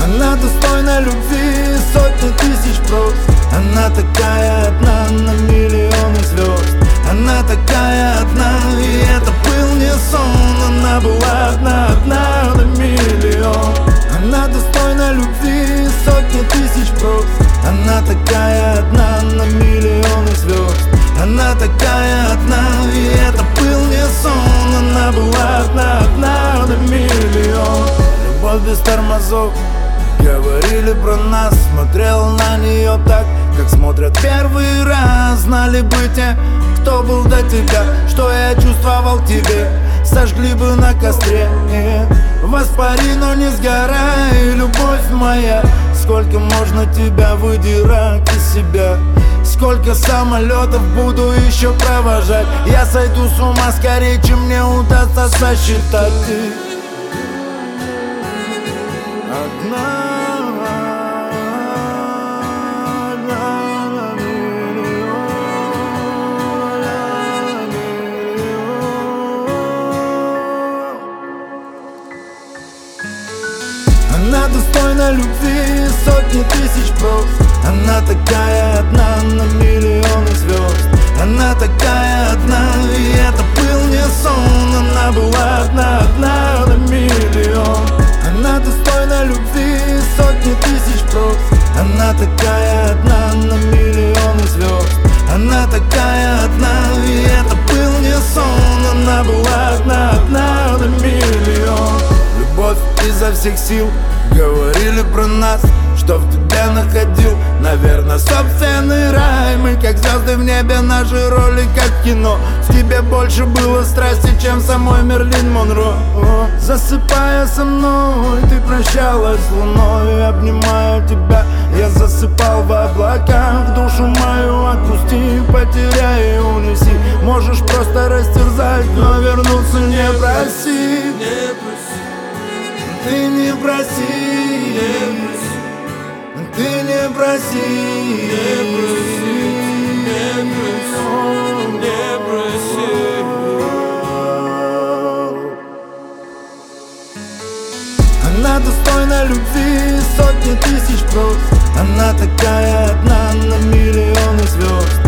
Она достойна любви, сотни тысяч проз. Она такая одна на миллионы звезд. Она такая одна, и это был не сон. Она была одна на миллион. Она достойна любви, сотни тысяч проз. Она такая одна на миллионы звезд. Она такая одна, и это был не сон. Она была одна на миллион. Любовь без тормозов, говорили про нас. Смотрел на нее так, как смотрят первый раз. Знали бы те, кто был до тебя, что я чувствовал к тебе. Сожгли бы на костре. Воспари, но не сгорай, любовь моя. Сколько можно тебя выдирать из себя? Сколько самолетов буду еще провожать? Я сойду с ума скорее, чем мне удастся сосчитать. Ты одна. Она достойна любви, сотни тысяч проз. Она такая одна на миллионы звезд. Она такая одна, и это был не сон. Она была одна на миллион. Она достойна любви, сотни тысяч проз. Она такая одна на миллионы звезд. Она такая одна, и это был не сон. Она была одна на миллион. Любовь изо всех сил, говорили про нас, что в тебе находил, наверное, собственный рай. Мы как звезды в небе, наши роли как в кино. В тебе больше было страсти, чем самой Мерлин Монро. Засыпая со мной, ты прощалась с луной. Обнимая тебя, я засыпал в облаках. Душу мою отпусти, потеряй и унеси. Можешь просто растерзать, но вернуться не проси. Ты не проси, ты не проси, не проси. Она достойна любви, сотни тысяч проз. Она такая одна на миллионы звезд.